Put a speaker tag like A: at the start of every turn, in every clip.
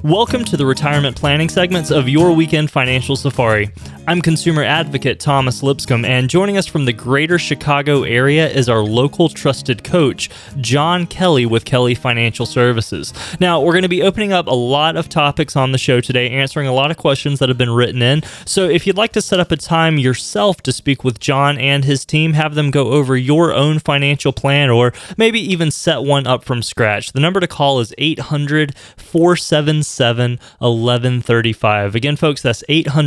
A: Welcome to the retirement planning segments of your weekend financial safari. I'm consumer advocate Thomas Lipscomb, and joining us from the greater Chicago area is our local trusted coach, John Kelly with Kelly Financial Services. Now, we're going to be opening up a lot of topics on the show today, answering a lot of questions that have been written in. So if you'd like to set up a time yourself to speak with John and his team, have them go over your own financial plan, or maybe even set one up from scratch, the number to call is 800-477-1135. Again, folks, that's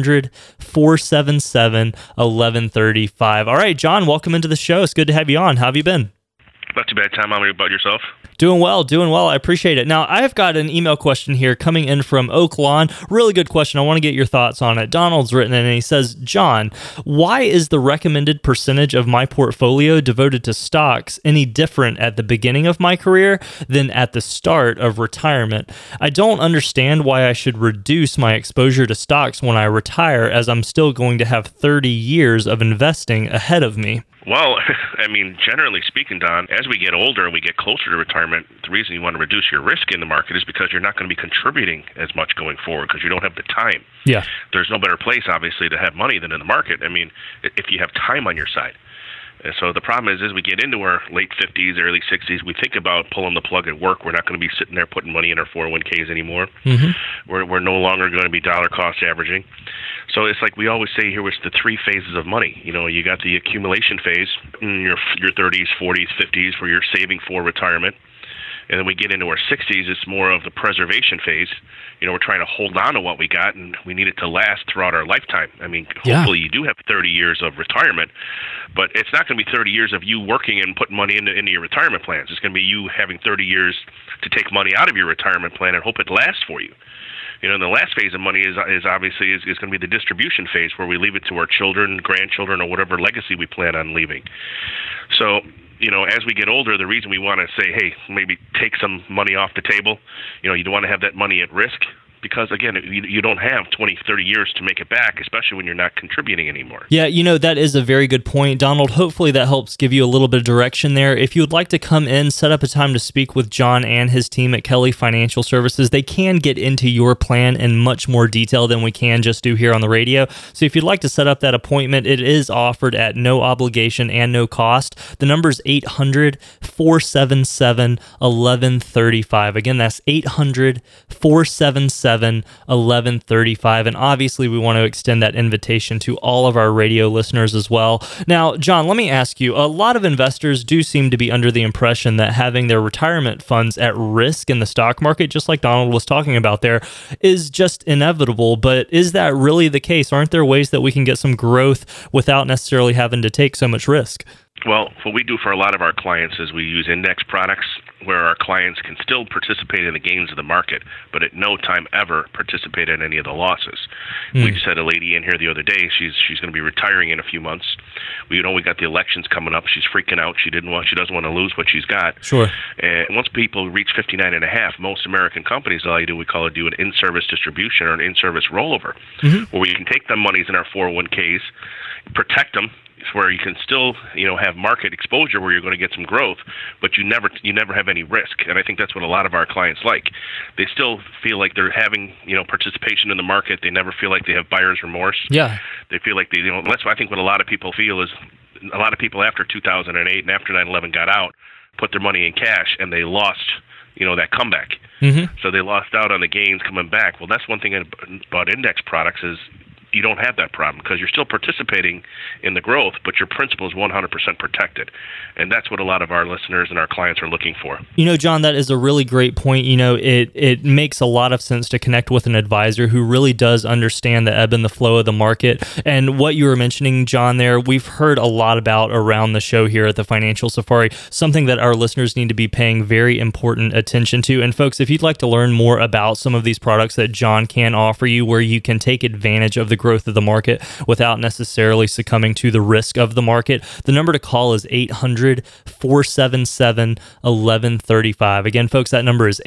A: 800-477-1135. All right, John, welcome into the show. It's good to have you on. How have you been?
B: Not too bad, Tom. How about yourself?
A: Doing well. I appreciate it. Now, I've got an email question here coming in from Oak Lawn. Really good question. I want to get your thoughts on it. Donald's written in and he says, John, why is the recommended percentage of my portfolio devoted to stocks any different at the beginning of my career than at the start of retirement? I don't understand why I should reduce my exposure to stocks when I retire, as I'm still going to have 30 years of investing ahead of me.
B: Well, I mean, generally speaking, Don, as we get older and we get closer to retirement, the reason you want to reduce your risk in the market is because you're not going to be contributing as much going forward because you don't have the time.
A: Yeah.
B: There's no better place, obviously, to have money than in the market. I mean, if you have time on your side. And so the problem is, as we get into our late 50s, early 60s, we think about pulling the plug at work. We're not going to be sitting there putting money in our 401ks anymore. Mm-hmm. We're no longer going to be dollar cost averaging. So it's like we always say here, it's the three phases of money. You know, you got the accumulation phase in your 30s, 40s, 50s, where you're saving for retirement. And then we get into our 60s, it's more of the preservation phase. You know, we're trying to hold on to what we got, and we need it to last throughout our lifetime. I mean, hopefully you do have 30 years of retirement, but it's not going to be 30 years of you working and putting money into your retirement plans. It's going to be you having 30 years to take money out of your retirement plan and hope it lasts for you. You know, and the last phase of money is obviously going to be the distribution phase, where we leave it to our children, grandchildren, or whatever legacy we plan on leaving. So, you know, as we get older, the reason we want to say, hey, maybe take some money off the table, you know, you don't want to have that money at risk. Because, again, you don't have 20, 30 years to make it back, especially when you're not contributing anymore.
A: Yeah, you know, that is a very good point, Donald. Hopefully that helps give you a little bit of direction there. If you would like to come in, set up a time to speak with John and his team at Kelly Financial Services. They can get into your plan in much more detail than we can just do here on the radio. So if you'd like to set up that appointment, it is offered at no obligation and no cost. The number is 800-477-1135. Again, that's 800-477-1135. And obviously we want to extend that invitation to all of our radio listeners as well. Now, John, let me ask you, a lot of investors do seem to be under the impression that having their retirement funds at risk in the stock market, just like Donald was talking about there, is just inevitable. But is that really the case? Aren't there ways that we can get some growth without necessarily having to take so much risk?
B: Well, what we do for a lot of our clients is we use index products where our clients can still participate in the gains of the market, but at no time ever participate in any of the losses. We just had a lady in here the other day. She's going to be retiring in a few months. We know we got the elections coming up. She's freaking out. She doesn't want to lose what she's got.
A: Sure.
B: And once people reach 59 and a half, most American companies allow you to, we call it, do an in-service distribution or an in-service rollover, where we can take the monies in our 401ks, protect them, where you can still, you know, have market exposure where you're going to get some growth, but you never have any risk. And I think that's what a lot of our clients like. They still feel like they're having, you know, participation in the market. They never feel like they have buyer's remorse. Yeah. They feel like that's what I think what a lot of people feel is a lot of people after 2008 and after 9/11 got out, put their money in cash, and they lost, you know, that comeback. So they lost out on the gains coming back. Well, that's one thing about index products is you don't have that problem because you're still participating in the growth, but your principal is 100% protected. And that's what a lot of our listeners and our clients are looking for.
A: You know, John, that is a really great point. You know, it makes a lot of sense to connect with an advisor who really does understand the ebb and the flow of the market. And what you were mentioning, John, there, we've heard a lot about around the show here at the Financial Safari, something that our listeners need to be paying very important attention to. And folks, if you'd like to learn more about some of these products that John can offer you, where you can take advantage of the growth of the market without necessarily succumbing to the risk of the market, the number to call is 800-477-1135. Again, folks, that number is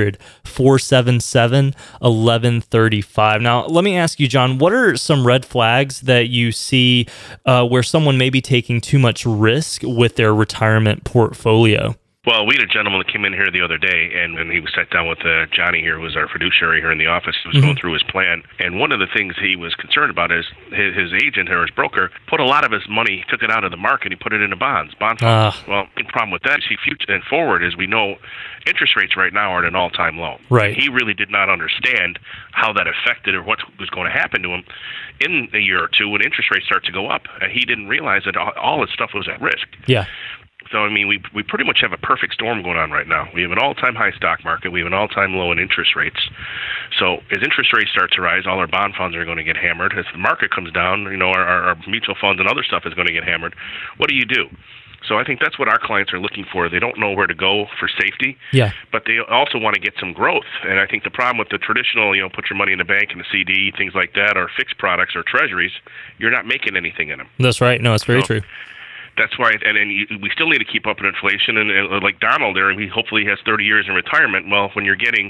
A: 800-477-1135. Now, let me ask you, John, what are some red flags that you see where someone may be taking too much risk with their retirement portfolio?
B: Well, we had a gentleman that came in here the other day, and he was sat down with Johnny here, who was our fiduciary here in the office. He was going through his plan, and one of the things he was concerned about is his agent or his broker put a lot of his money, took it out of the market, he put it into bond funds. Well, the problem with that is future and forward is we know interest rates right now are at an all-time low.
A: Right.
B: He really did not understand how that affected or what was going to happen to him in a year or two when interest rates start to go up, and he didn't realize that all his stuff was at risk.
A: Yeah.
B: So, I mean, we pretty much have a perfect storm going on right now. We have an all-time high stock market. We have an all-time low in interest rates. So as interest rates start to rise, all our bond funds are going to get hammered. As the market comes down, our mutual funds and other stuff is going to get hammered. What do you do? So I think that's what our clients are looking for. They don't know where to go for safety, but they also want to get some growth. And I think the problem with the traditional, put your money in the bank and the CD, things like that, or fixed products or treasuries, you're not making anything in them.
A: That's right. No, it's very true.
B: That's why, and then we still need to keep up with inflation. And like Donald there, he hopefully has 30 years in retirement. Well, when you're getting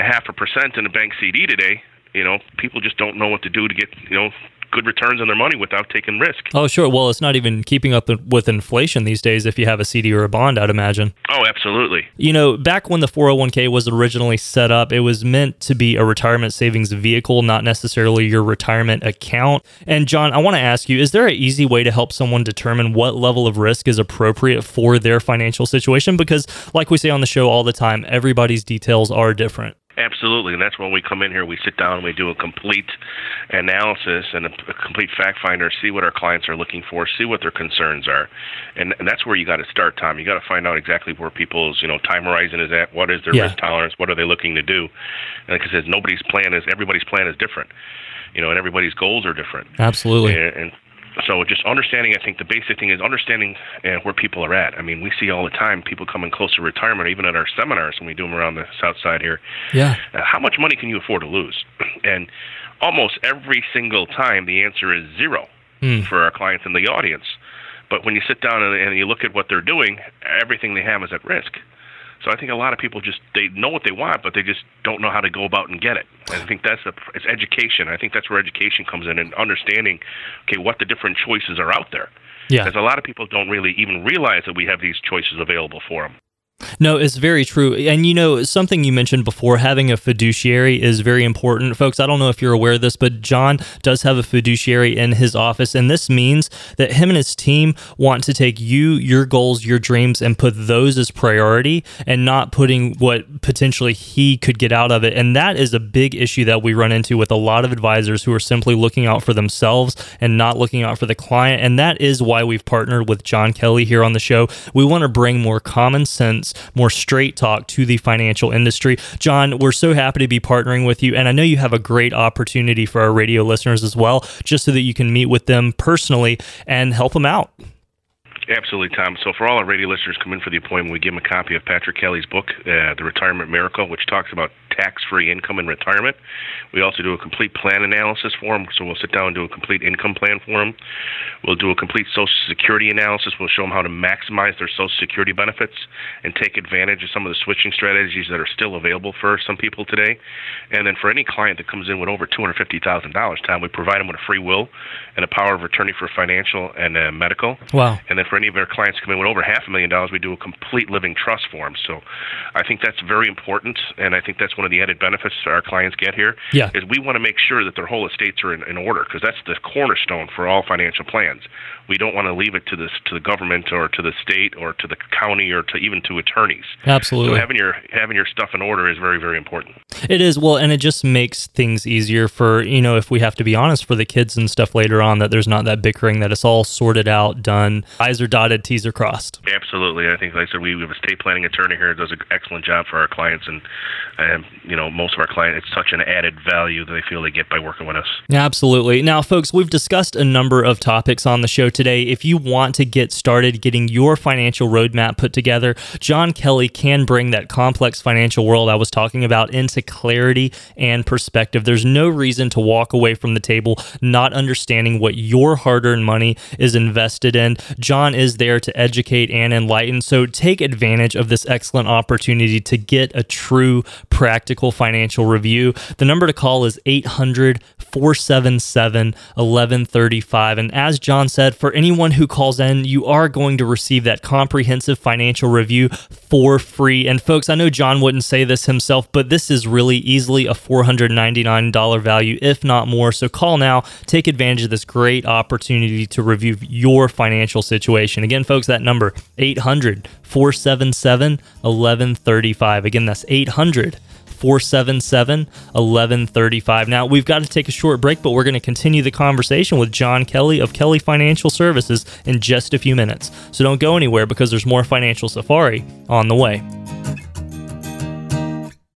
B: 0.5% in a bank CD today, people just don't know what to do to get, good returns on their money without taking risk.
A: Oh, sure. Well, it's not even keeping up with inflation these days if you have a CD or a bond, I'd imagine.
B: Oh, absolutely.
A: Back when the 401k was originally set up, it was meant to be a retirement savings vehicle, not necessarily your retirement account. And John, I want to ask you, is there an easy way to help someone determine what level of risk is appropriate for their financial situation? Because like we say on the show all the time, everybody's details are different.
B: Absolutely, and that's when we come in here, we sit down, we do a complete analysis and a complete fact finder, see what our clients are looking for, see what their concerns are. And that's where you got to start, Tom. You got to find out exactly where people's, time horizon is at, what is their risk tolerance, what are they looking to do. And like I said, everybody's plan is different, and everybody's goals are different.
A: Absolutely.
B: And so just understanding, I think the basic thing is understanding where people are at. I mean, we see all the time people coming close to retirement, even at our seminars when we do them around the south side here.
A: Yeah.
B: How much money can you afford to lose? And almost every single time the answer is zero for our clients in the audience. But when you sit down and you look at what they're doing, everything they have is at risk. So I think a lot of people they know what they want, but they just don't know how to go about and get it. And I think it's education. I think that's where education comes in and understanding, what the different choices are out there.
A: Yeah.
B: Because a lot of people don't really even realize that we have these choices available for them.
A: No, it's very true. And something you mentioned before, having a fiduciary is very important. Folks, I don't know if you're aware of this, but John does have a fiduciary in his office. And this means that him and his team want to take your goals, your dreams, and put those as priority and not putting what potentially he could get out of it. And that is a big issue that we run into with a lot of advisors who are simply looking out for themselves and not looking out for the client. And that is why we've partnered with John Kelly here on the show. We want to bring more common sense, more straight talk to the financial industry. John, we're so happy to be partnering with you, and I know you have a great opportunity for our radio listeners as well, just so that you can meet with them personally and help them out.
B: Absolutely, Tom. So for all our radio listeners come in for the appointment, we give them a copy of Patrick Kelly's book, The Retirement Miracle, which talks about tax-free income in retirement. We also do a complete plan analysis for them, so we'll sit down and do a complete income plan for them. We'll do a complete Social Security analysis. We'll show them how to maximize their Social Security benefits and take advantage of some of the switching strategies that are still available for some people today. And then for any client that comes in with over $250,000, Tom, we provide them with a free will and a power of attorney for financial and medical.
A: Wow.
B: And then for any of our clients come in with over $500,000, we do a complete living trust for them. So I think that's very important, and I think that's one of the added benefits our clients get here, is we want to make sure that their whole estates are in order, because that's the cornerstone for all financial plans. We don't want to leave it to the government or to the state or to the county or to even to attorneys.
A: Absolutely.
B: So having your stuff in order is very, very important.
A: It is. Well, and it just makes things easier for, if we have to be honest, for the kids and stuff later on, that there's not that bickering, that it's all sorted out, done, I's are dotted, T's are crossed.
B: Absolutely. I think, like I said, we have a estate planning attorney here that does an excellent job for our clients, and most of our clients, it's such an added value that they feel they get by working with us.
A: Absolutely. Now, folks, we've discussed a number of topics on the show today. If you want to get started getting your financial roadmap put together, John Kelly can bring that complex financial world I was talking about into clarity and perspective. There's no reason to walk away from the table not understanding what your hard-earned money is invested in. John is there to educate and enlighten, so take advantage of this excellent opportunity to get a true practical financial review. The number to call is 800 477-1135. And as John said, for anyone who calls in, you are going to receive that comprehensive financial review for free. And folks, I know John wouldn't say this himself, but this is really easily a $499 value, if not more. So call now, take advantage of this great opportunity to review your financial situation. Again, folks, that number, 800-477-1135. Again, that's 800-477-1135. Now, we've got to take a short break, but we're going to continue the conversation with John Kelly of Kelly Financial Services in just a few minutes. So don't go anywhere, because there's more Financial Safari on the way.